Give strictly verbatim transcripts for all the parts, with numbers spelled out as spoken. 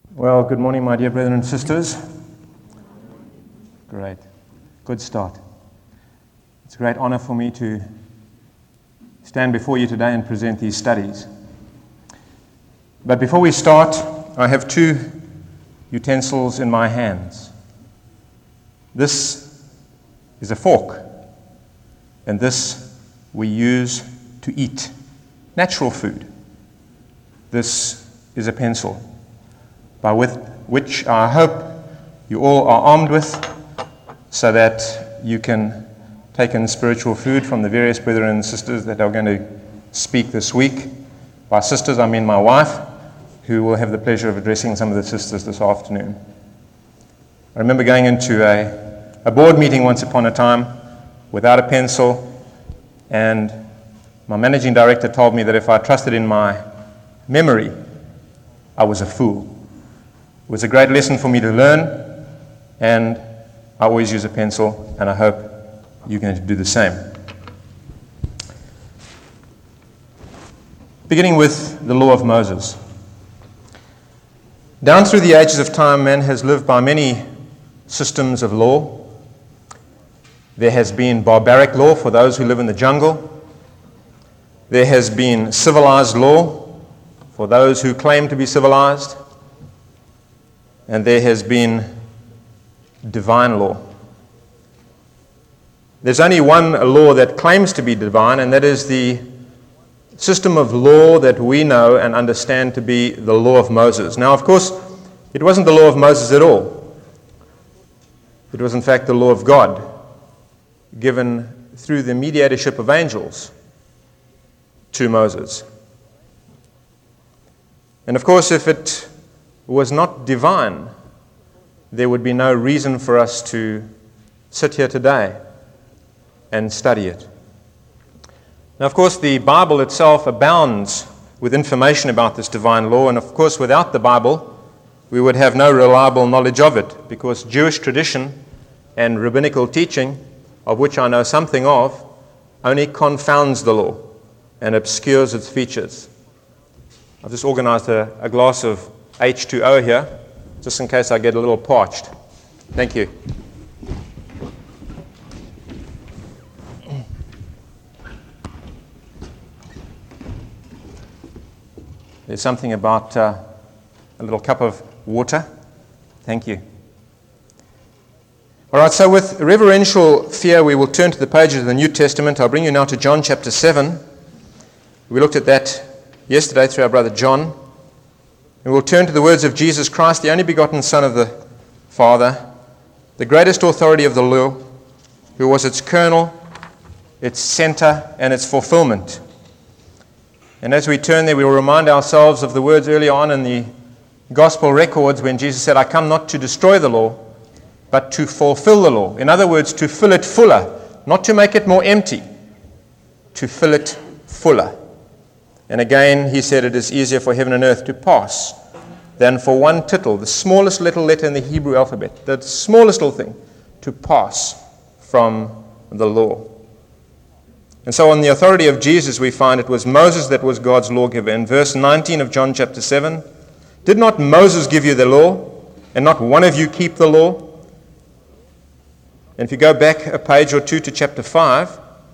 Well, good morning, my dear brethren and sisters. Great. Good start. It's a great honor for me to stand before you today and present these studies. But before we start, I have two utensils in my hands. This is a fork, and this we use to eat natural food. This is a pencil, by with which I hope you all are armed with, so that you can take in spiritual food from the various brethren and sisters that are going to speak this week. By sisters, I mean my wife, who will have the pleasure of addressing some of the sisters this afternoon. I remember going into a, a board meeting once upon a time without a pencil, and my managing director told me that if I trusted in my memory, I was a fool. It was a great lesson for me to learn, and I always use a pencil, and I hope you're going to do the same. Beginning with the law of Moses. Down through the ages of time, man has lived by many systems of law. There has been barbaric law for those who live in the jungle. There has been civilized law for those who claim to be civilized. And there has been divine law. There's only one law that claims to be divine, and that is the system of law that we know and understand to be the law of Moses. Now, of course, it wasn't the law of Moses at all. It was, in fact, the law of God, given through the mediatorship of angels to Moses. And, of course, if it was not divine, there would be no reason for us to sit here today and study it. Now, of course, the Bible itself abounds with information about this divine law, and of course, without the Bible, we would have no reliable knowledge of it, because Jewish tradition and rabbinical teaching, of which I know something of, only confounds the law and obscures its features. I've just organized a, a glass of H two O here, just in case I get a little parched. Thank you. There's something about uh, a little cup of water. Thank you. All right, so with reverential fear, we will turn to the pages of the New Testament. I'll bring you now to John chapter seven. We looked at that yesterday through our brother John. And we'll turn to the words of Jesus Christ, the only begotten Son of the Father, the greatest authority of the law, who was its kernel, its center, and its fulfillment. And as we turn there, we will remind ourselves of the words early on in the gospel records when Jesus said, I come not to destroy the law, but to fulfill the law. In other words, to fill it fuller, not to make it more empty, to fill it fuller. And again, he said, it is easier for heaven and earth to pass than for one tittle, the smallest little letter in the Hebrew alphabet, the smallest little thing, to pass from the law. And so on the authority of Jesus, we find it was Moses that was God's lawgiver. In verse nineteen of John chapter seven, did not Moses give you the law, and not one of you keep the law? And if you go back a page or two to chapter five,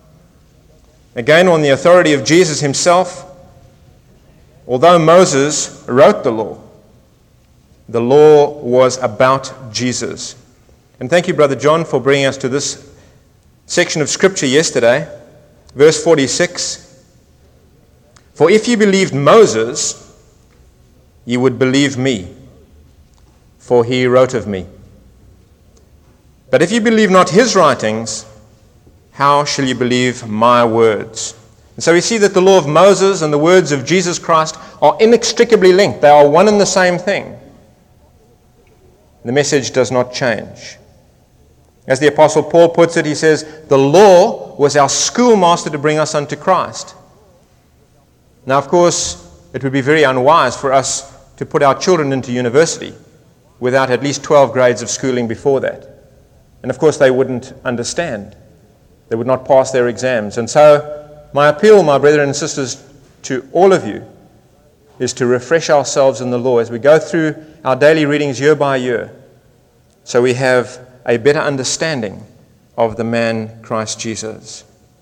again on the authority of Jesus himself, although Moses wrote the law, the law was about Jesus. And thank you, Brother John, for bringing us to this section of Scripture yesterday. Verse forty-six, for if you believed Moses, you would believe me, for he wrote of me. But if you believe not his writings, how shall you believe my words? And so we see that the law of Moses and the words of Jesus Christ are inextricably linked. They are one and the same thing. The message does not change. As the Apostle Paul puts it, he says, the law was our schoolmaster to bring us unto Christ. Now, of course, it would be very unwise for us to put our children into university without at least twelve grades of schooling before that. And of course, they wouldn't understand. They would not pass their exams. And so, my appeal, my brethren and sisters, to all of you is to refresh ourselves in the law as we go through our daily readings year by year, so we have a better understanding of the man Christ Jesus.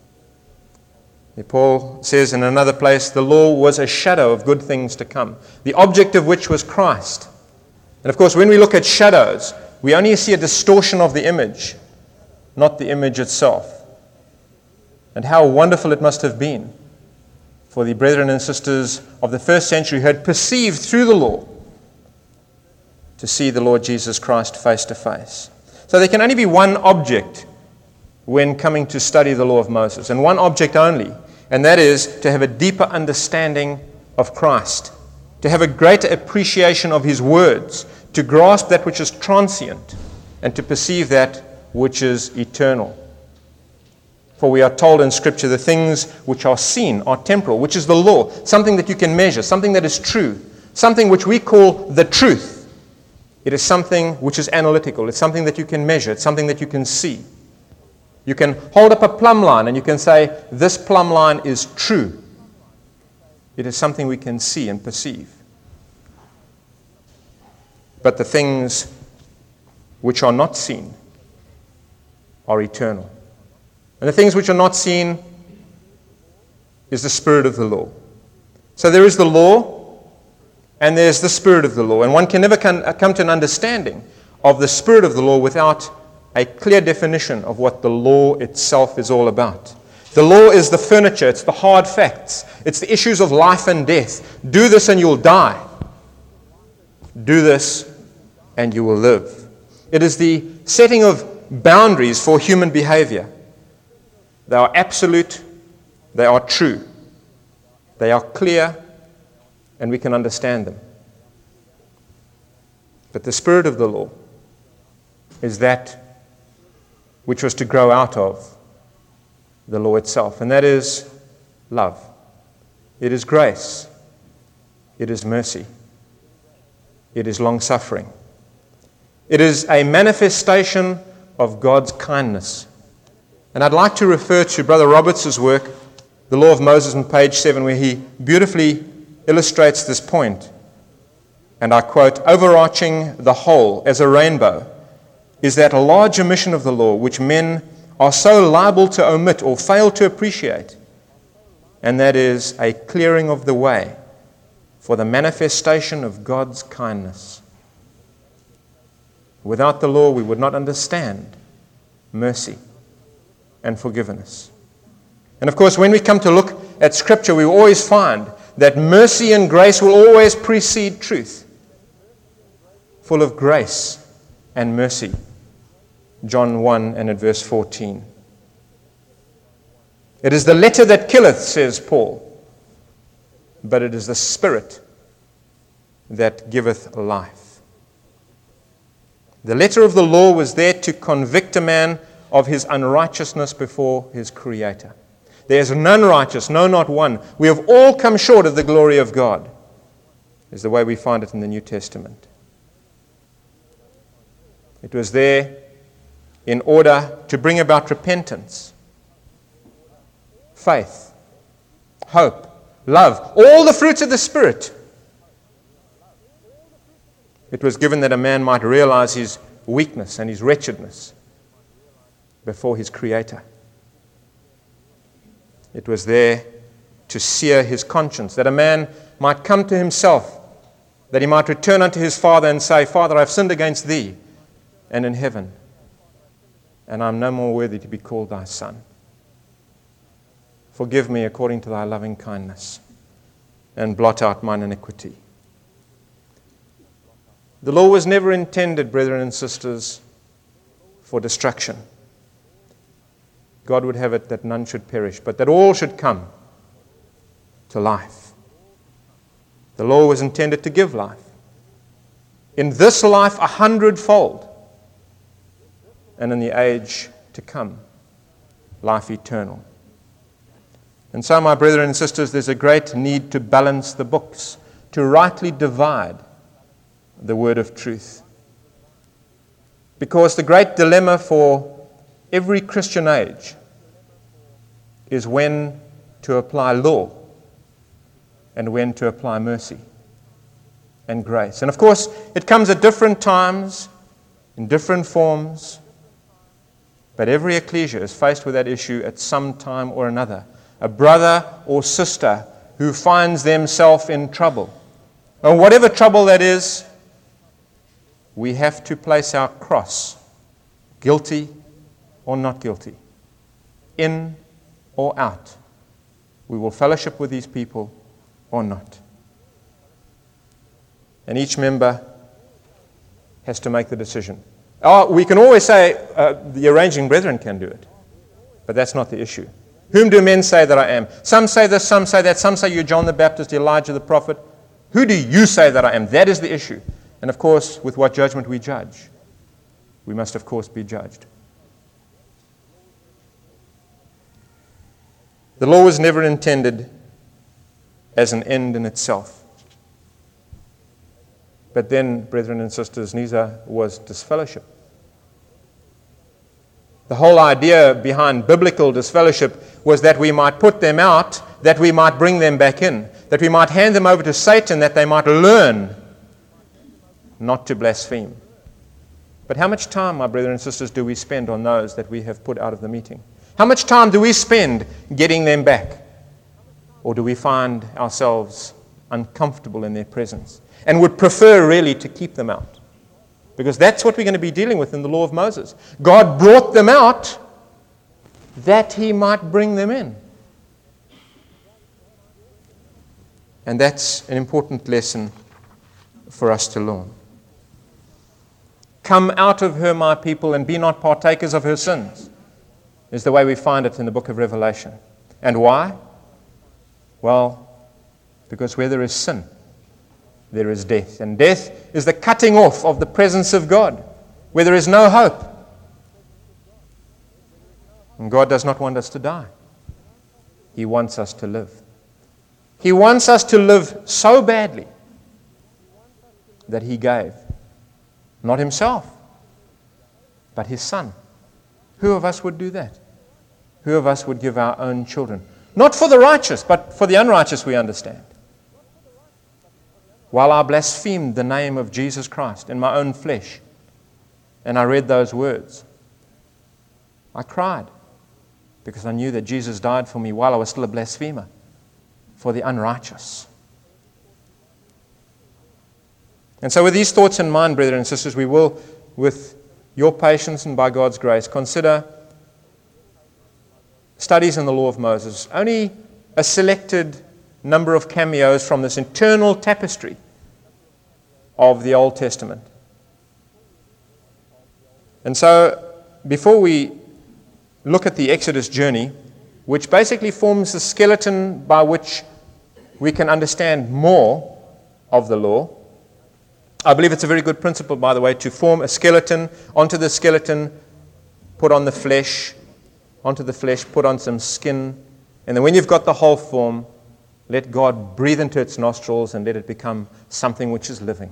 Paul says in another place, the law was a shadow of good things to come, the object of which was Christ. And of course, when we look at shadows, we only see a distortion of the image, not the image itself. And how wonderful it must have been for the brethren and sisters of the first century who had perceived through the law to see the Lord Jesus Christ face to face. So there can only be one object when coming to study the law of Moses, and one object only, and that is to have a deeper understanding of Christ, to have a greater appreciation of his words, to grasp that which is transient, and to perceive that which is eternal. For we are told in Scripture the things which are seen are temporal, which is the law, something that you can measure, something that is true, something which we call the truth. It is something which is analytical. It's something that you can measure. It's something that you can see. You can hold up a plumb line and you can say, this plumb line is true. It is something we can see and perceive. But the things which are not seen are eternal. And the things which are not seen is the spirit of the law. So there is the law and there's the spirit of the law. And one can never come, come to an understanding of the spirit of the law without a clear definition of what the law itself is all about. The law is the furniture, it's the hard facts, it's the issues of life and death. Do this and you'll die. Do this and you will live. It is the setting of boundaries for human behavior. They are absolute, they are true, they are clear, and we can understand them. But the spirit of the law is that which was to grow out of the law itself, and that is love. It is grace. It is mercy. It is long-suffering. It is a manifestation of God's kindness. And I'd like to refer to Brother Roberts' work, The Law of Moses, on page seven, where he beautifully illustrates this point. And I quote, "Overarching the whole as a rainbow is that large omission of the law which men are so liable to omit or fail to appreciate, and that is a clearing of the way for the manifestation of God's kindness. Without the law, we would not understand mercy and forgiveness." And of course, when we come to look at Scripture, we always find that mercy and grace will always precede truth, full of grace and mercy. John one and at verse fourteen. It is the letter that killeth, says Paul, but it is the Spirit that giveth life. The letter of the law was there to convict a man of his unrighteousness before his Creator. There is none righteous, no, not one. We have all come short of the glory of God, is the way we find it in the New Testament. It was there in order to bring about repentance, faith, hope, love, all the fruits of the Spirit. It was given that a man might realize his weakness and his wretchedness before his Creator. It was there to sear his conscience, that a man might come to himself, that he might return unto his Father and say, "Father, I have sinned against thee and in heaven, and I am no more worthy to be called thy son. Forgive me according to thy loving kindness, and blot out mine iniquity." The law was never intended, brethren and sisters, for destruction. God would have it that none should perish, but that all should come to life. The law was intended to give life. In this life, a hundredfold, and in the age to come, life eternal. And so, my brethren and sisters, there's a great need to balance the books, to rightly divide the word of truth. Because the great dilemma for every Christian age is when to apply law and when to apply mercy and grace. And of course, it comes at different times, in different forms, but every ecclesia is faced with that issue at some time or another. A brother or sister who finds themselves in trouble. And whatever trouble that is, we have to place our cross, guilty or not guilty, in or out. We will fellowship with these people or not. And each member has to make the decision. Oh, we can always say uh, the arranging brethren can do it, but that's not the issue. Whom do men say that I am? Some say this, some say that, some say you're John the Baptist, Elijah the prophet. Who do you say that I am? That is the issue. And of course, with what judgment we judge, we must of course be judged. The law was never intended as an end in itself. But then, brethren and sisters, neither was disfellowship. The whole idea behind biblical disfellowship was that we might put them out, that we might bring them back in, that we might hand them over to Satan, that they might learn not to blaspheme. But how much time, my brethren and sisters, do we spend on those that we have put out of the meeting? How much time do we spend getting them back? Or do we find ourselves uncomfortable in their presence and would prefer really to keep them out? Because that's what we're going to be dealing with in the law of Moses. God brought them out that he might bring them in. And that's an important lesson for us to learn. Come out of her, my people, and be not partakers of her sins, is the way we find it in the book of Revelation. And why? Well, because where there is sin, there is death. And death is the cutting off of the presence of God, where there is no hope. And God does not want us to die. He wants us to live. He wants us to live so badly that he gave, not himself, but his Son. Who of us would do that? Who of us would give our own children? Not for the righteous, but for the unrighteous, we understand. While I blasphemed the name of Jesus Christ in my own flesh, and I read those words, I cried because I knew that Jesus died for me while I was still a blasphemer, for the unrighteous. And so with these thoughts in mind, brethren and sisters, we will, with your patience and by God's grace, consider studies in the law of Moses. Only a selected number of cameos from this internal tapestry of the Old Testament. And so, before we look at the Exodus journey, which basically forms the skeleton by which we can understand more of the law, I believe it's a very good principle, by the way, to form a skeleton. Onto the skeleton, put on the flesh. Onto the flesh, put on some skin. And then when you've got the whole form, let God breathe into its nostrils and let it become something which is living.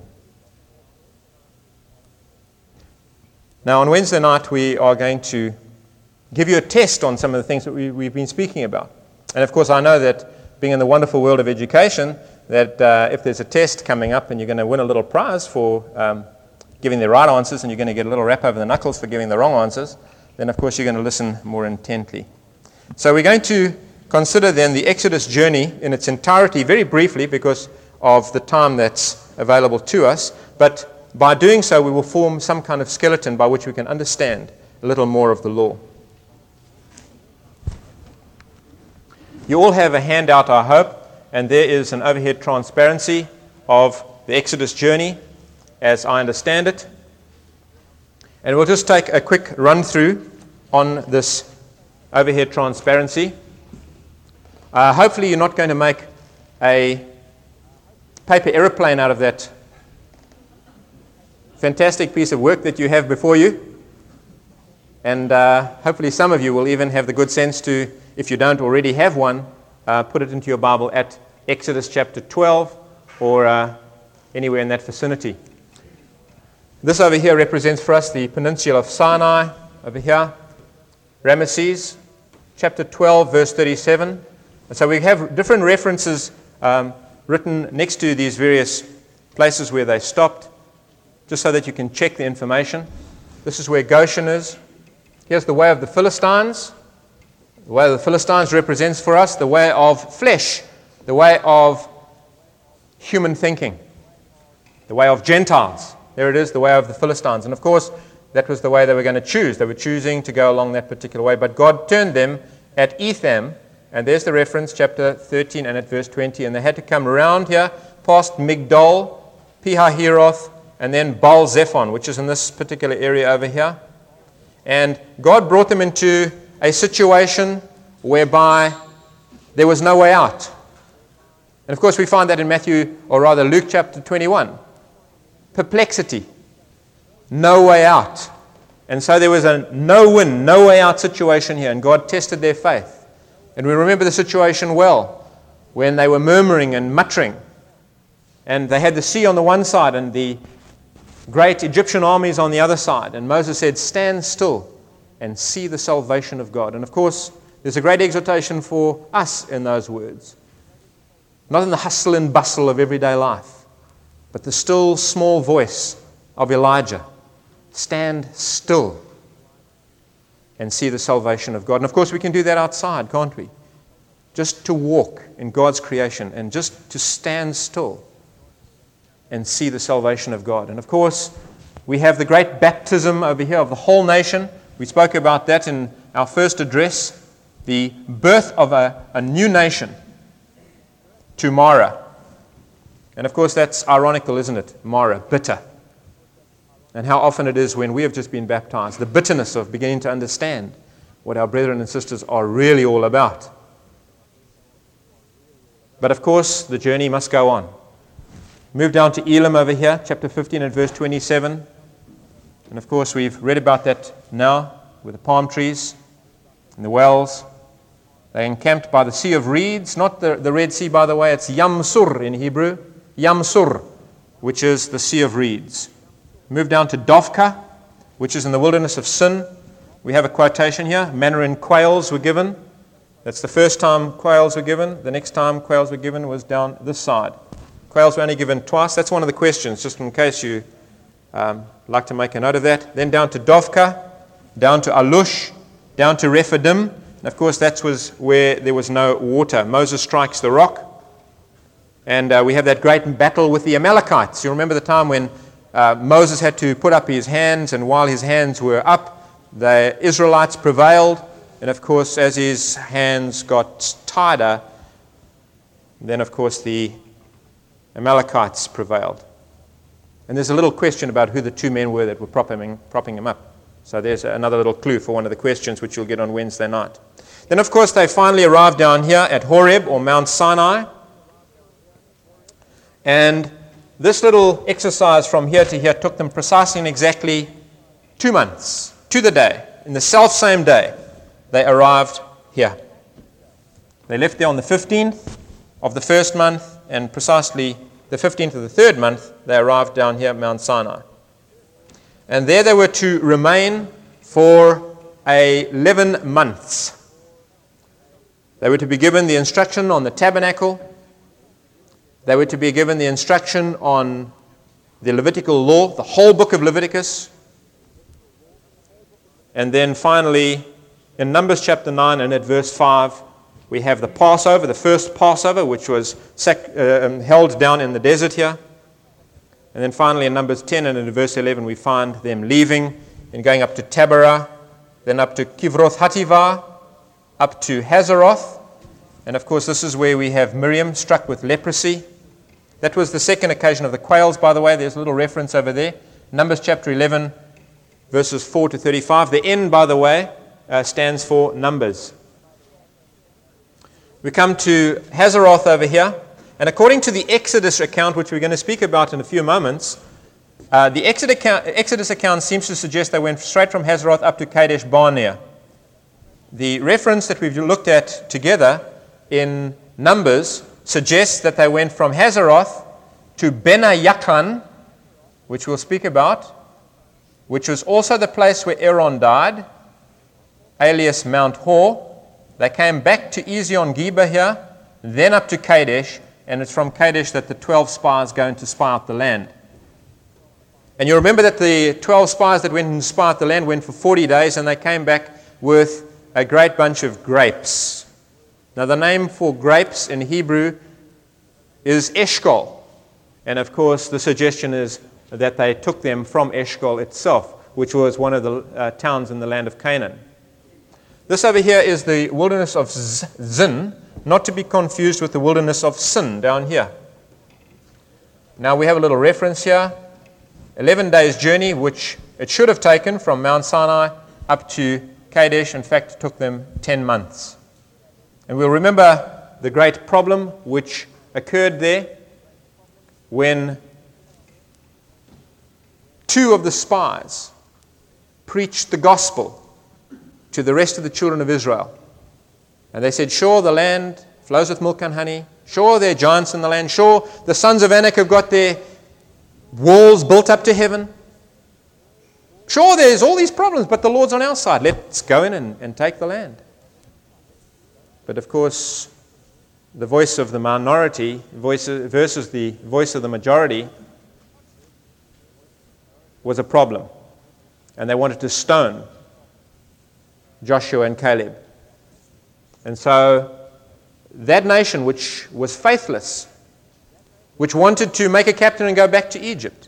Now, on Wednesday night, we are going to give you a test on some of the things that we, we've been speaking about. And of course, I know that being in the wonderful world of education, that uh, if there's a test coming up and you're going to win a little prize for um, giving the right answers and you're going to get a little rap over the knuckles for giving the wrong answers, then of course you're going to listen more intently. So we're going to consider then the Exodus journey in its entirety very briefly because of the time that's available to us. But by doing so, we will form some kind of skeleton by which we can understand a little more of the law. You all have a handout, I hope, and there is an overhead transparency of the Exodus journey as I understand it. And we'll just take a quick run through on this overhead transparency. Uh, hopefully you're not going to make a paper aeroplane out of that fantastic piece of work that you have before you. And uh, hopefully some of you will even have the good sense to, if you don't already have one, uh, put it into your Bible at Exodus chapter twelve or uh, anywhere in that vicinity. This over here represents for us the peninsula of Sinai, over here, Ramesses, chapter twelve, verse thirty-seven. And so we have different references um, written next to these various places where they stopped, just so that you can check the information. This is where Goshen is. Here's the way of the Philistines. The way of the Philistines represents for us the way of flesh, the way of human thinking, the way of Gentiles. There it is, the way of the Philistines. And of course, that was the way they were going to choose. They were choosing to go along that particular way. But God turned them at Etham, and there's the reference, chapter thirteen and at verse twenty. And they had to come around here, past Migdol, Pihahiroth, and then Baal Zephon, which is in this particular area over here. And God brought them into a situation whereby there was no way out. And of course, we find that in Matthew, or rather Luke chapter twenty-one. Perplexity. No way out. And so there was a no-win, no way out situation here, and God tested their faith. And we remember the situation well, when they were murmuring and muttering, and they had the sea on the one side and the great Egyptian armies on the other side. And Moses said, "Stand still and see the salvation of God." And of course, there's a great exhortation for us in those words. Not in the hustle and bustle of everyday life, but the still small voice of Elijah. Stand still and see the salvation of God. And of course, we can do that outside, can't we? Just to walk in God's creation and just to stand still and see the salvation of God. And of course, we have the great baptism over here of the whole nation. We spoke about that in our first address, the birth of a, a new nation to Mara. And of course, that's ironical, isn't it? Mara, bitter. And how often it is when we have just been baptized, the bitterness of beginning to understand what our brethren and sisters are really all about. But of course, the journey must go on. Move down to Elim over here, chapter fifteen and verse twenty-seven. And of course, we've read about that now with the palm trees and the wells. They encamped by the Sea of Reeds, not the, the Red Sea, by the way. It's Yam Sur in Hebrew. Yam Sur, which is the Sea of Reeds. Move down to Dovka, which is in the wilderness of Sin. We have a quotation here. Manna and quails were given. That's the first time quails were given. The next time quails were given was down this side. Quails were only given twice. That's one of the questions, just in case you um, like to make a note of that. Then down to Dovka, down to Alush, down to Rephidim. And of course, that was where there was no water. Moses strikes the rock. And uh, we have that great battle with the Amalekites. You remember the time when uh, Moses had to put up his hands, and while his hands were up, the Israelites prevailed. And of course, as his hands got tighter, then of course the Amalekites prevailed. And there's a little question about who the two men were that were propping him, propping him up. So there's another little clue for one of the questions which you'll get on Wednesday night. Then of course they finally arrived down here at Horeb, or Mount Sinai. And this little exercise from here to here took them precisely and exactly two months, to the day. In the self-same day, they arrived here. They left there on the fifteenth of the first month, and precisely the fifteenth of the third month, they arrived down here at Mount Sinai. And there they were to remain for eleven months. They were to be given the instruction on the tabernacle. They were to be given the instruction on the Levitical law, the whole book of Leviticus. And then finally, in Numbers chapter nine and at verse five, we have the Passover, the first Passover, which was sac- uh, held down in the desert here. And then finally in Numbers ten and in verse eleven, we find them leaving and going up to Taberah, then up to Kivroth Hativah, up to Hazeroth. And of course, this is where we have Miriam struck with leprosy. That was the second occasion of the quails, by the way. There's a little reference over there. Numbers chapter eleven, verses four to thirty-five. The N, by the way, uh, stands for numbers. We come to Hazeroth over here. And according to the Exodus account, which we're going to speak about in a few moments, uh, the Exodus account, Exodus account seems to suggest they went straight from Hazeroth up to Kadesh Barnea. The reference that we've looked at together in Numbers suggests that they went from Hazeroth to Benayakan, which we'll speak about, which was also the place where Aaron died, alias Mount Hor. They came back to Ezion Geber here, then up to Kadesh, and it's from Kadesh that the twelve spies go in to spy out the land. And you remember that the twelve spies that went and spied out the land went for forty days, and they came back with a great bunch of grapes. Now, the name for grapes in Hebrew is Eshcol. And, of course, the suggestion is that they took them from Eshcol itself, which was one of the uh, towns in the land of Canaan. This over here is the wilderness of Zin, not to be confused with the wilderness of Sin down here. Now, we have a little reference here. eleven days journey, which it should have taken from Mount Sinai up to Kadesh. In fact, it took them ten months. And we'll remember the great problem which occurred there when two of the spies preached the gospel to the rest of the children of Israel. And they said, sure, the land flows with milk and honey. Sure, there are giants in the land. Sure, the sons of Anak have got their walls built up to heaven. Sure, there's all these problems, but the Lord's on our side. Let's go in and, and take the land. But of course, the voice of the minority voice versus the voice of the majority was a problem. And they wanted to stone Joshua and Caleb. And so that nation, which was faithless, which wanted to make a captain and go back to Egypt,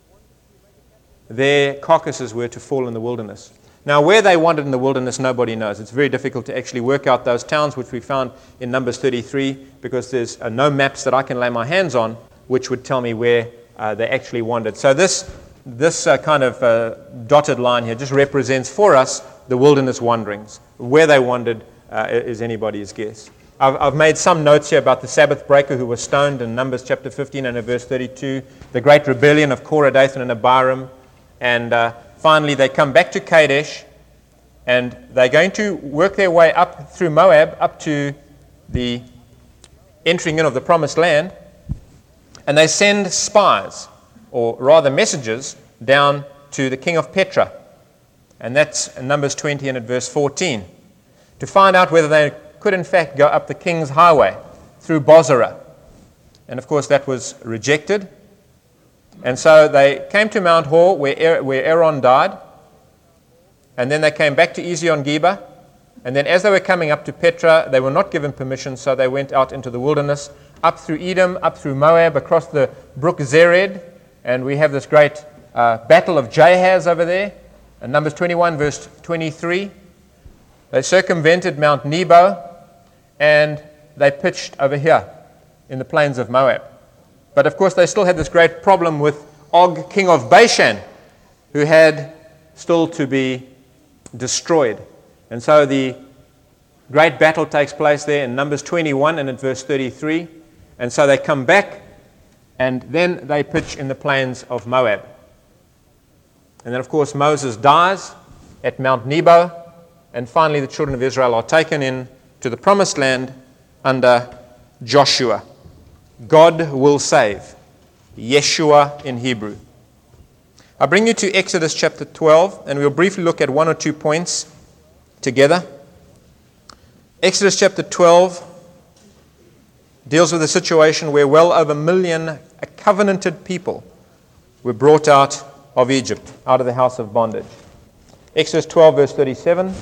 their carcasses were to fall in the wilderness. Now, where they wandered in the wilderness, nobody knows. It's very difficult to actually work out those towns, which we found in Numbers thirty-three, because there's uh, no maps that I can lay my hands on which would tell me where uh, they actually wandered. So this, this uh, kind of uh, dotted line here just represents for us the wilderness wanderings. Where they wandered uh, is anybody's guess. I've, I've made some notes here about the Sabbath breaker who was stoned in Numbers chapter fifteen and verse thirty-two, the great rebellion of Korah, Dathan, and Abiram, and uh, finally, they come back to Kadesh, and they're going to work their way up through Moab, up to the entering in of the promised land, and they send spies, or rather messengers, down to the king of Petra, and that's in Numbers twenty and at verse fourteen, to find out whether they could in fact go up the king's highway through Bozrah. And of course, that was rejected. And so they came to Mount Hor, where, where Aaron died, and then they came back to Ezion-Geber, and then as they were coming up to Petra, they were not given permission, so they went out into the wilderness, up through Edom, up through Moab, across the brook Zered, and we have this great uh, battle of Jahaz over there, in Numbers twenty-one, verse twenty-three. They circumvented Mount Nebo, and they pitched over here in the plains of Moab. But of course, they still had this great problem with Og, king of Bashan, who had still to be destroyed. And so the great battle takes place there in Numbers twenty-one and at verse thirty-three. And so they come back, and then they pitch in the plains of Moab. And then, of course, Moses dies at Mount Nebo, and finally the children of Israel are taken in to the promised land under Joshua. God will save. Yeshua in Hebrew. I bring you to Exodus chapter twelve, and we'll briefly look at one or two points together. Exodus chapter twelve deals with a situation where well over a million covenanted people were brought out of Egypt, out of the house of bondage. Exodus twelve, verse thirty-seven.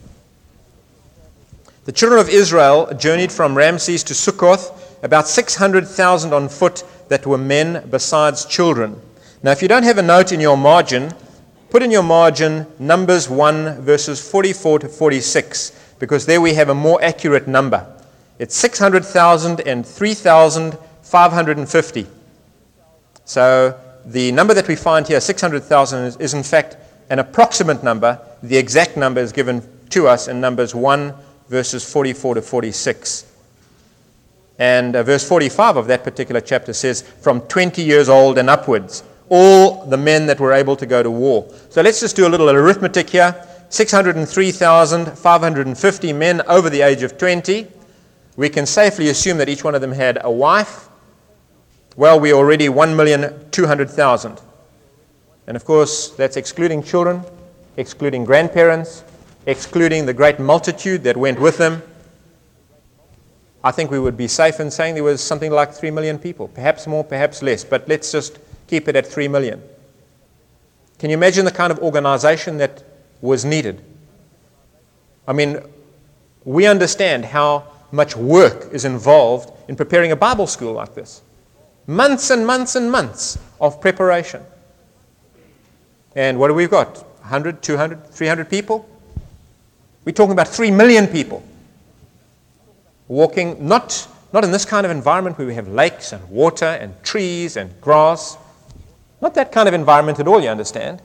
The children of Israel journeyed from Ramses to Sukkoth, about six hundred thousand on foot that were men besides children. Now, if you don't have a note in your margin, put in your margin Numbers one, verses forty-four to forty-six, because there we have a more accurate number. It's six hundred thousand and three thousand five hundred fifty. So the number that we find here, six hundred thousand, is, is in fact an approximate number. The exact number is given to us in Numbers one, verses forty-four to forty-six. And uh, verse forty-five of that particular chapter says, from twenty years old and upwards, all the men that were able to go to war. So let's just do a little arithmetic here. six hundred three thousand five hundred fifty men over the age of twenty. We can safely assume that each one of them had a wife. Well, we're already one million two hundred thousand. And of course, that's excluding children, excluding grandparents, excluding the great multitude that went with them. I think we would be safe in saying there was something like three million people, perhaps more, perhaps less, but let's just keep it at three million. Can you imagine the kind of organization that was needed? I mean, we understand how much work is involved in preparing a Bible school like this. Months and months and months of preparation. And what do we got? one hundred, two hundred, three hundred people? We're talking about three million people walking, not, not in this kind of environment where we have lakes and water and trees and grass. Not that kind of environment at all, you understand.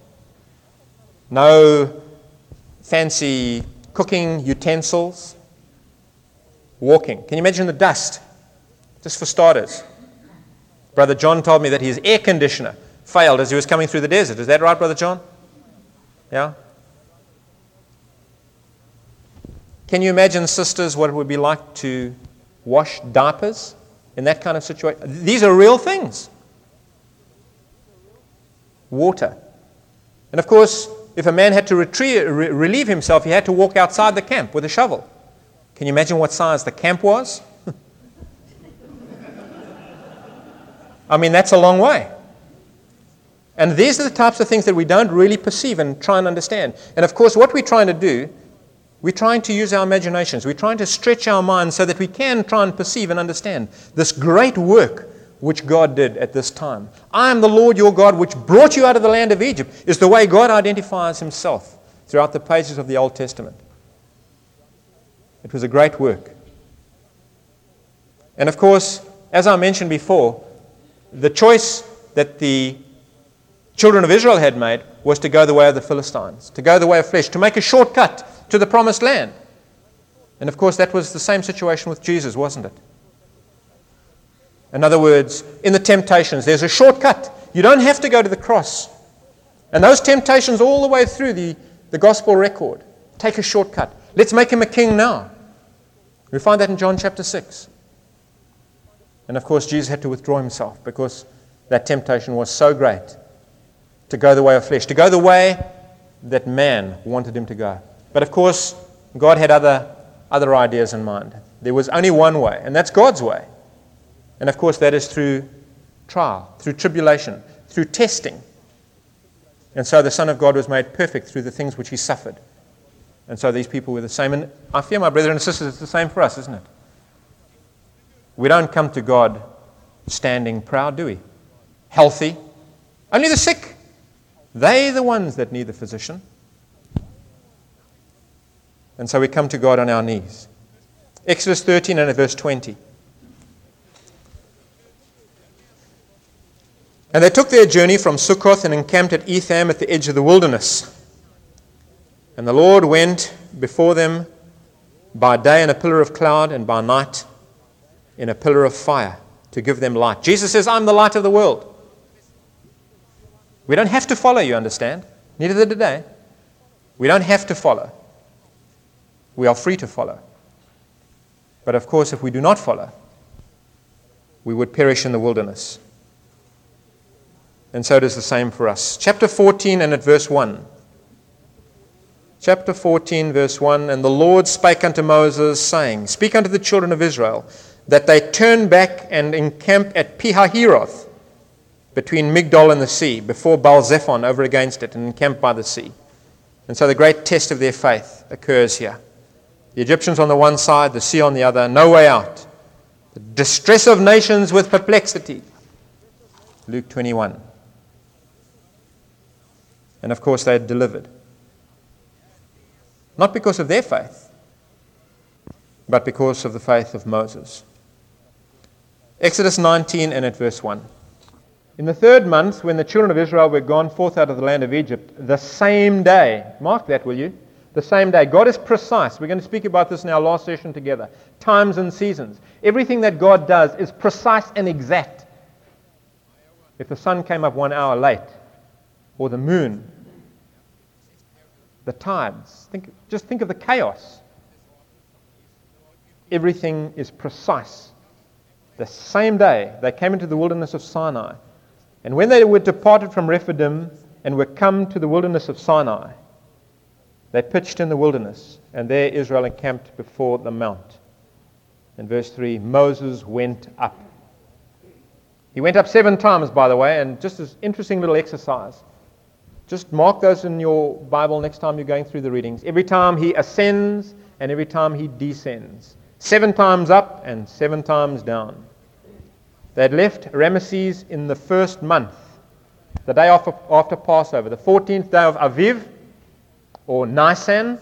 No fancy cooking utensils. Walking. Can you imagine the dust? Just for starters. Brother John told me that his air conditioner failed as he was coming through the desert. Is that right, Brother John? Yeah? Can you imagine, sisters, what it would be like to wash diapers in that kind of situation? These are real things. Water. And of course, if a man had to retrieve, re- relieve himself, he had to walk outside the camp with a shovel. Can you imagine what size the camp was? I mean, that's a long way. And these are the types of things that we don't really perceive and try and understand. And of course, what we're trying to do, we're trying to use our imaginations. We're trying to stretch our minds so that we can try and perceive and understand this great work which God did at this time. I am the Lord your God, which brought you out of the land of Egypt, is the way God identifies himself throughout the pages of the Old Testament. It was a great work. And of course, as I mentioned before, the choice that the children of Israel had made was to go the way of the Philistines, to go the way of flesh, to make a shortcut to the promised land. And of course, that was the same situation with Jesus, wasn't it? In other words, in the temptations, there's a shortcut. You don't have to go to the cross. And those temptations all the way through the, the gospel record, take a shortcut. Let's make him a king now. We find that in John chapter six. And of course, Jesus had to withdraw himself because that temptation was so great to go the way of flesh, to go the way that man wanted him to go. But of course, God had other, other ideas in mind. There was only one way, and that's God's way. And of course, that is through trial, through tribulation, through testing. And so the Son of God was made perfect through the things which he suffered. And so these people were the same. And I fear, my brethren and sisters, it's the same for us, isn't it? We don't come to God standing proud, do we? Healthy. Only the sick. They are the ones that need the physician. And so we come to God on our knees. Exodus thirteen and verse twenty. And they took their journey from Sukkoth and encamped at Etham at the edge of the wilderness. And the Lord went before them by day in a pillar of cloud and by night in a pillar of fire to give them light. Jesus says, I'm the light of the world. We don't have to follow, you understand? Neither did they. We don't have to follow. We are free to follow. But of course, if we do not follow, we would perish in the wilderness. And so it is the same for us. Chapter fourteen and at verse one. Chapter fourteen, verse one. And the Lord spake unto Moses, saying, Speak unto the children of Israel, that they turn back and encamp at Pihahiroth, between Migdol and the sea, before Baal-zephon over against it, and encamp by the sea. And so the great test of their faith occurs here. The Egyptians on the one side, the sea on the other, no way out. The distress of nations with perplexity. Luke twenty-one. And of course they had delivered. Not because of their faith, but because of the faith of Moses. Exodus nineteen and at verse one. In the third month, when the children of Israel were gone forth out of the land of Egypt, the same day, mark that, will you? The same day. God is precise. We're going to speak about this in our last session together. Times and seasons. Everything that God does is precise and exact. If the sun came up one hour late, or the moon, the tides, think, just think of the chaos. Everything is precise. The same day they came into the wilderness of Sinai. And when they were departed from Rephidim and were come to the wilderness of Sinai, they pitched in the wilderness, and there Israel encamped before the mount. And verse three, Moses went up. He went up seven times, by the way, and just this interesting little exercise. Just mark those in your Bible next time you're going through the readings. Every time he ascends and every time he descends. Seven times up and seven times down. They had left Ramesses in the first month, the day after, after Passover, the fourteenth day of Aviv, or Nisan,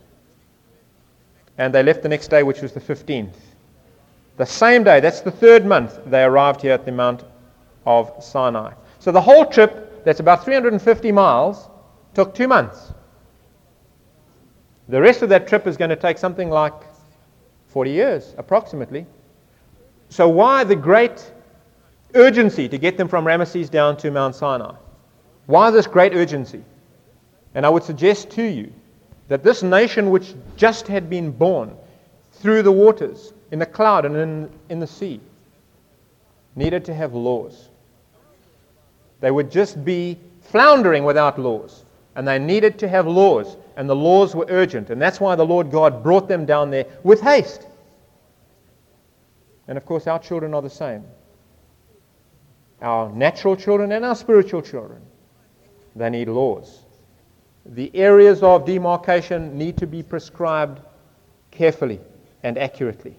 and they left the next day, which was the fifteenth. The same day, that's the third month, they arrived here at the Mount of Sinai. So the whole trip, that's about three hundred fifty miles, took two months. The rest of that trip is going to take something like forty years, approximately. So why the great urgency to get them from Ramesses down to Mount Sinai? Why this great urgency? And I would suggest to you that this nation which just had been born through the waters, in the cloud and in, in the sea, needed to have laws. They would just be floundering without laws. And they needed to have laws. And the laws were urgent. And that's why the Lord God brought them down there with haste. And of course, our children are the same. Our natural children and our spiritual children. They need laws. The areas of demarcation need to be prescribed carefully and accurately.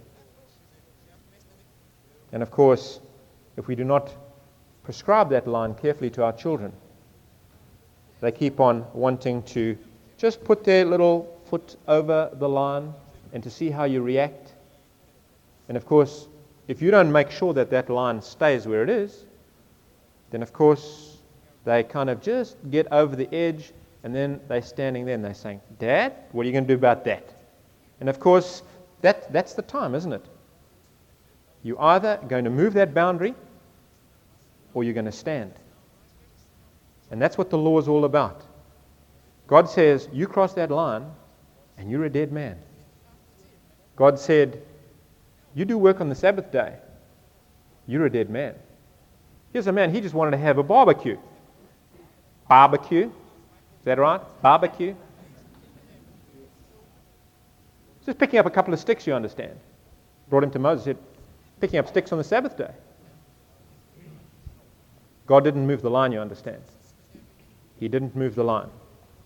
And of course, if we do not prescribe that line carefully to our children, they keep on wanting to just put their little foot over the line and to see how you react. And of course, if you don't make sure that that line stays where it is, then of course they kind of just get over the edge, and then they're standing there and they're saying, Dad, what are you going to do about that? And of course, that, that's the time, isn't it? You're either going to move that boundary or you're going to stand. And that's what the law is all about. God says, you cross that line and you're a dead man. God said, you do work on the Sabbath day, you're a dead man. Here's a man, he just wanted to have a barbecue. Barbecue? Is that right? Barbecue? Just picking up a couple of sticks, you understand. Brought him to Moses, said, picking up sticks on the Sabbath day. God didn't move the line, you understand. He didn't move the line.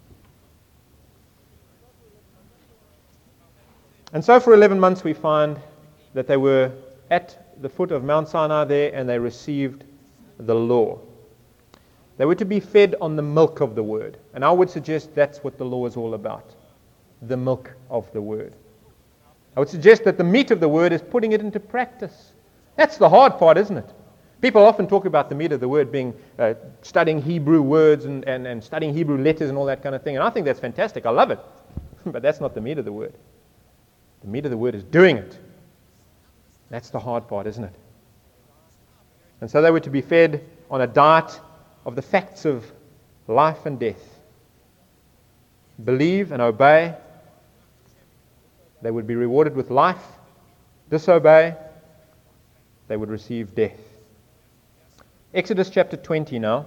And so for eleven months we find that they were at the foot of Mount Sinai there and they received the law. They were to be fed on the milk of the word. And I would suggest that's what the law is all about. The milk of the word. I would suggest that the meat of the word is putting it into practice. That's the hard part, isn't it? People often talk about the meat of the word being uh, studying Hebrew words and, and, and studying Hebrew letters and all that kind of thing. And I think that's fantastic. I love it. But that's not the meat of the word. The meat of the word is doing it. That's the hard part, isn't it? And so they were to be fed on a diet of the facts of life and death. Believe and obey. They would be rewarded with life. Disobey. They would receive death. Exodus chapter twenty now.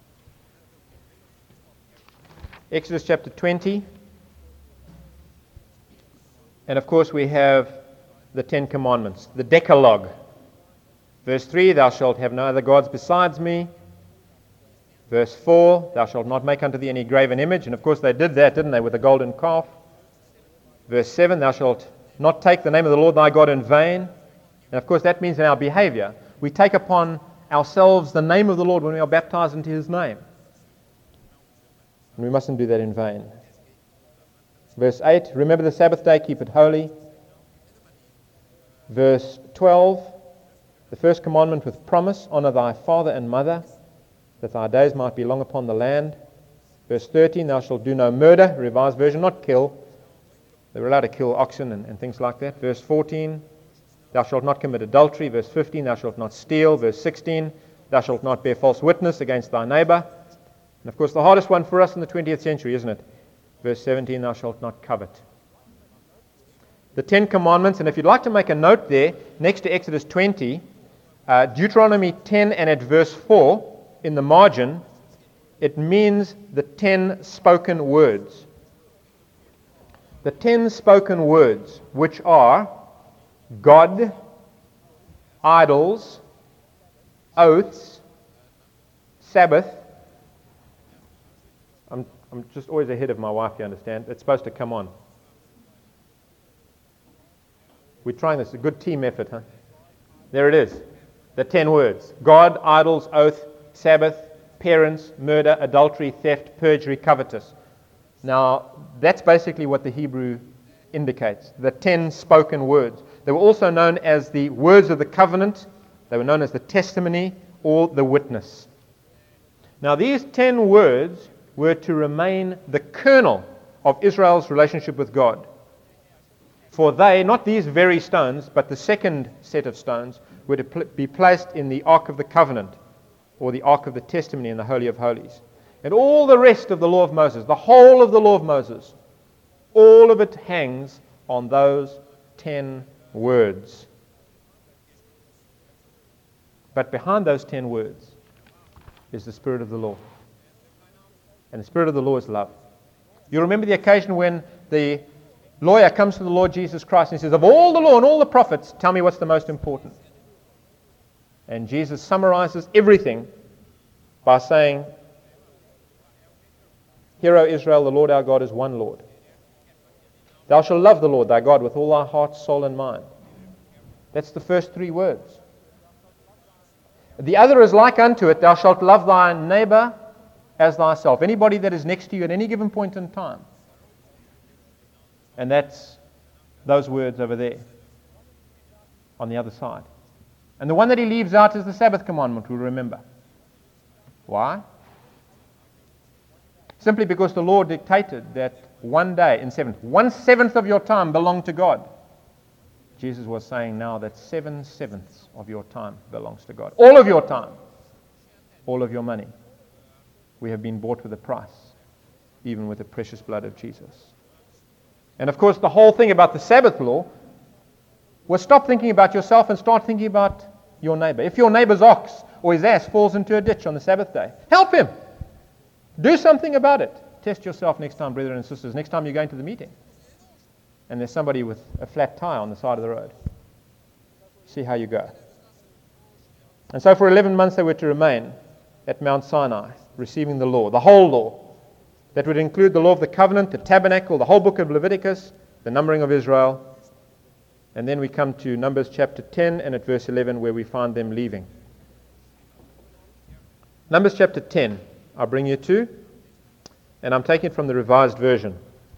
Exodus chapter twenty. And of course we have the Ten Commandments, the Decalogue. Verse three, thou shalt have no other gods besides me. Verse four, thou shalt not make unto thee any graven image. And of course they did that, didn't they, with the golden calf. Verse seven, thou shalt not take the name of the Lord thy God in vain. And of course that means in our behavior, we take upon ourselves the name of the Lord when we are baptized into his name. And we mustn't do that in vain. Verse eight, remember the Sabbath day, keep it holy. Verse twelve, the first commandment with promise, honor thy father and mother, that thy days might be long upon the land. Verse thirteen, thou shalt do no murder, Revised Version, not kill. They were allowed to kill oxen and, and things like that. Verse fourteen, thou shalt not commit adultery. Verse fifteen, thou shalt not steal. Verse sixteen, thou shalt not bear false witness against thy neighbor. And of course the hardest one for us in the twentieth century, isn't it? Verse seventeen, thou shalt not covet. The Ten Commandments, and if you'd like to make a note there, next to Exodus twenty, uh, Deuteronomy ten and at verse four, in the margin, it means the ten spoken words. The ten spoken words, which are God idols, oaths, Sabbath. I'm, I'm just always ahead of my wife, you understand? It's supposed to come on. We're trying this. A good team effort, huh? There it is. The ten words. God, idols, oath, Sabbath, parents, murder, adultery, theft, perjury, covetous. Now, that's basically what the Hebrew indicates. The ten spoken words. They were also known as the words of the covenant. They were known as the testimony or the witness. Now, these ten words were to remain the kernel of Israel's relationship with God. For they, not these very stones, but the second set of stones, were to pl- be placed in the Ark of the Covenant, or the Ark of the Testimony in the Holy of Holies. And all the rest of the law of Moses, the whole of the law of Moses, all of it hangs on those ten words. But behind those ten words is the Spirit of the law. And the Spirit of the law is love. You remember the occasion when the lawyer comes to the Lord Jesus Christ and he says, of all the law and all the prophets, tell me what's the most important. And Jesus summarizes everything by saying, Hear, O Israel, the Lord our God is one Lord. Thou shalt love the Lord thy God with all thy heart, soul, and mind. That's the first three words. The other is like unto it, thou shalt love thy neighbor as thyself. Anybody that is next to you at any given point in time. And that's those words over there on the other side. And the one that he leaves out is the Sabbath commandment, we'll remember. Why? Simply because the Lord dictated that one day in seventh, one seventh of your time belonged to God. Jesus was saying now that seven sevenths of your time belongs to God. All of your time. All of your money. We have been bought with a price, even with the precious blood of Jesus. And of course, the whole thing about the Sabbath law was stop thinking about yourself and start thinking about your neighbor. If your neighbor's ox or his ass falls into a ditch on the Sabbath day, help him. Do something about it. Test yourself next time, brethren and sisters, next time you're going to the meeting and there's somebody with a flat tire on the side of the road. See how you go. And so for eleven months they were to remain at Mount Sinai, receiving the law, the whole law. That would include the law of the covenant, the tabernacle, the whole book of Leviticus, the numbering of Israel. And then we come to Numbers chapter ten and at verse eleven where we find them leaving. Numbers chapter ten, I'll bring you to, and I'm taking it from the Revised Version.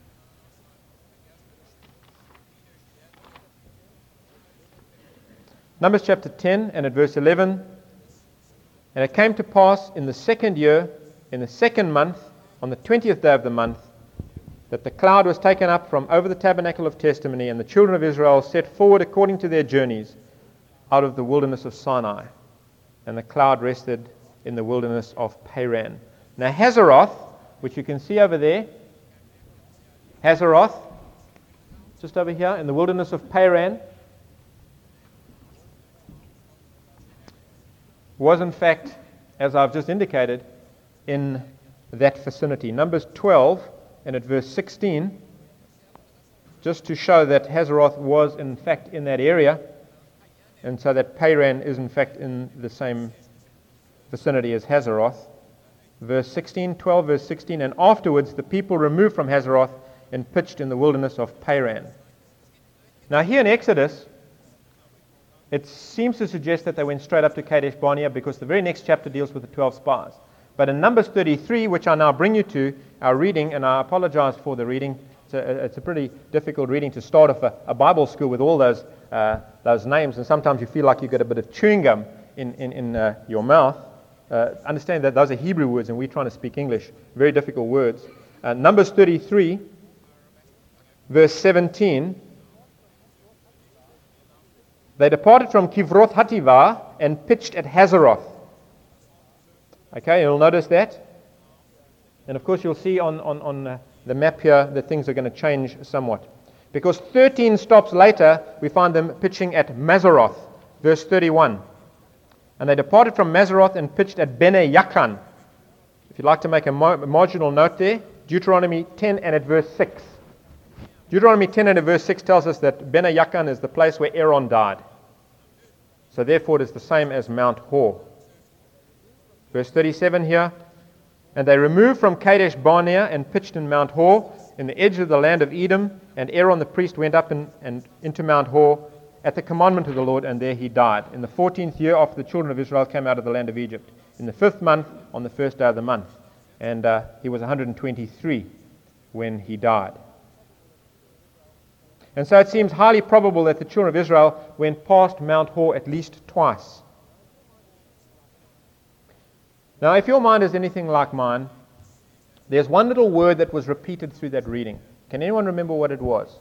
Numbers chapter ten and at verse eleven, and it came to pass in the second year, in the second month, on the twentieth day of the month, that the cloud was taken up from over the tabernacle of testimony, and the children of Israel set forward according to their journeys out of the wilderness of Sinai. And the cloud rested in the wilderness of Paran. Now Hazeroth, which you can see over there, Hazeroth, just over here in the wilderness of Paran, was in fact, as I've just indicated, in that vicinity. Numbers twelve and at verse sixteen, just to show that Hazeroth was in fact in that area, and so that Paran is in fact in the same vicinity as Hazeroth. Verse sixteen, twelve verse sixteen, and afterwards the people removed from Hazeroth and pitched in the wilderness of Paran. Now here in Exodus, it seems to suggest that they went straight up to Kadesh Barnea because the very next chapter deals with the twelve spies. But in Numbers thirty-three, which I now bring you to, our reading, and I apologize for the reading, it's a, it's a pretty difficult reading to start off a, a Bible school with all those uh, those names, and sometimes you feel like you get a bit of chewing gum in, in, in uh, your mouth. Uh, understand that those are Hebrew words and we're trying to speak English. Very difficult words. Uh, Numbers thirty-three, verse seventeen. They departed from Kivroth Hativah and pitched at Hazeroth. Okay, you'll notice that. And of course you'll see on, on, on uh, the map here that things are going to change somewhat. Because thirteen stops later, we find them pitching at Mazeroth, verse thirty-one. And they departed from Mazeroth and pitched at Bene Yakan. If you'd like to make a, mar- a marginal note there, Deuteronomy ten and at verse six. Deuteronomy ten and at verse six tells us that Bene Yakan is the place where Aaron died. So therefore it is the same as Mount Hor. Verse thirty-seven here, and they removed from Kadesh Barnea and pitched in Mount Hor, in the edge of the land of Edom, and Aaron the priest went up in, and into Mount Hor at the commandment of the Lord, and there he died. In the fourteenth year after the children of Israel came out of the land of Egypt, in the fifth month, on the first day of the month. And uh, he was one hundred twenty-three when he died. And so it seems highly probable that the children of Israel went past Mount Hor at least twice. Now, if your mind is anything like mine, there's one little word that was repeated through that reading. Can anyone remember what it was?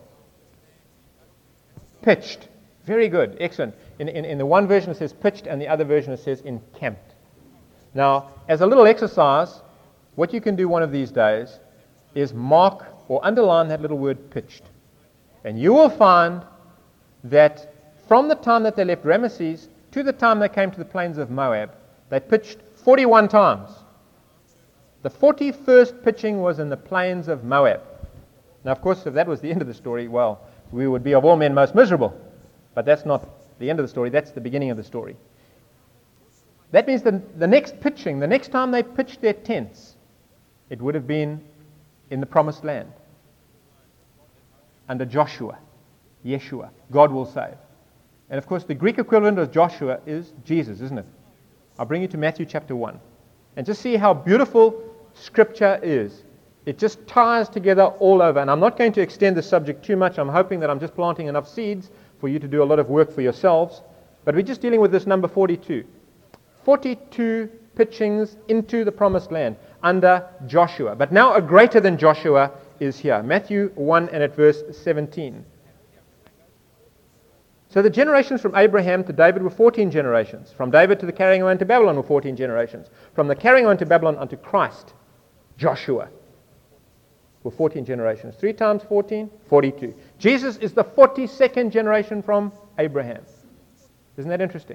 Pitched. Very good. Excellent. In, in, in the one version it says pitched, and the other version it says encamped. Now, as a little exercise, what you can do one of these days is mark or underline that little word pitched. And you will find that from the time that they left Ramesses to the time they came to the plains of Moab, they pitched forty-one times. The forty-first pitching was in the plains of Moab. Now, of course, if that was the end of the story, well, we would be of all men most miserable. But that's not the end of the story. That's the beginning of the story. That means that the next pitching, the next time they pitched their tents, it would have been in the promised land. Under Joshua, Yeshua, God will save. And of course, the Greek equivalent of Joshua is Jesus, isn't it? I'll bring you to Matthew chapter one. And just see how beautiful Scripture is. It just ties together all over. And I'm not going to extend the subject too much. I'm hoping that I'm just planting enough seeds for you to do a lot of work for yourselves. But we're just dealing with this number forty-two. forty-two pitchings into the promised land under Joshua. But now a greater than Joshua is here. Matthew one and at verse seventeen. So the generations from Abraham to David were fourteen generations. From David to the carrying away into Babylon were fourteen generations. From the carrying away into Babylon unto Christ, Joshua, were fourteen generations. Three times fourteen, forty-two. Jesus is the forty-second generation from Abraham. Isn't that interesting?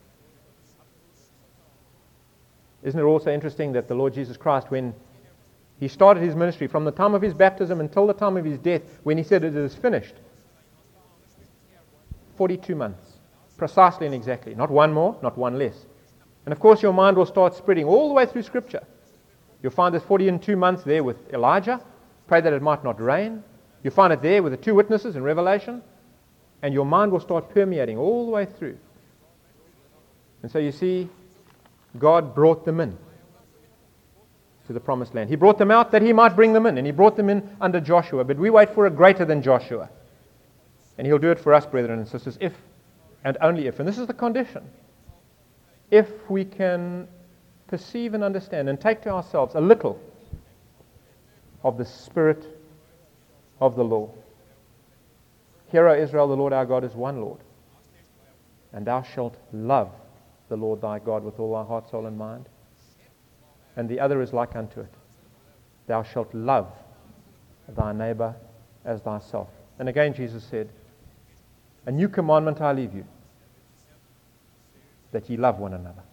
Isn't it also interesting that the Lord Jesus Christ, when he started his ministry, from the time of his baptism until the time of his death, when he said it is finished, forty-two months, precisely and exactly. Not one more, not one less. And of course your mind will start spreading all the way through Scripture. You'll find there's forty-two months there with Elijah. Pray that it might not rain. You'll find it there with the two witnesses in Revelation. And your mind will start permeating all the way through. And so you see, God brought them in to the promised land. He brought them out that he might bring them in. And he brought them in under Joshua. But we wait for a greater than Joshua. And he'll do it for us, brethren and sisters, if and only if. And this is the condition. If we can perceive and understand and take to ourselves a little of the spirit of the law. Hear, O Israel, the Lord our God is one Lord. And thou shalt love the Lord thy God with all thy heart, soul, and mind. And the other is like unto it. Thou shalt love thy neighbor as thyself. And again Jesus said, a new commandment I leave you, that ye love one another.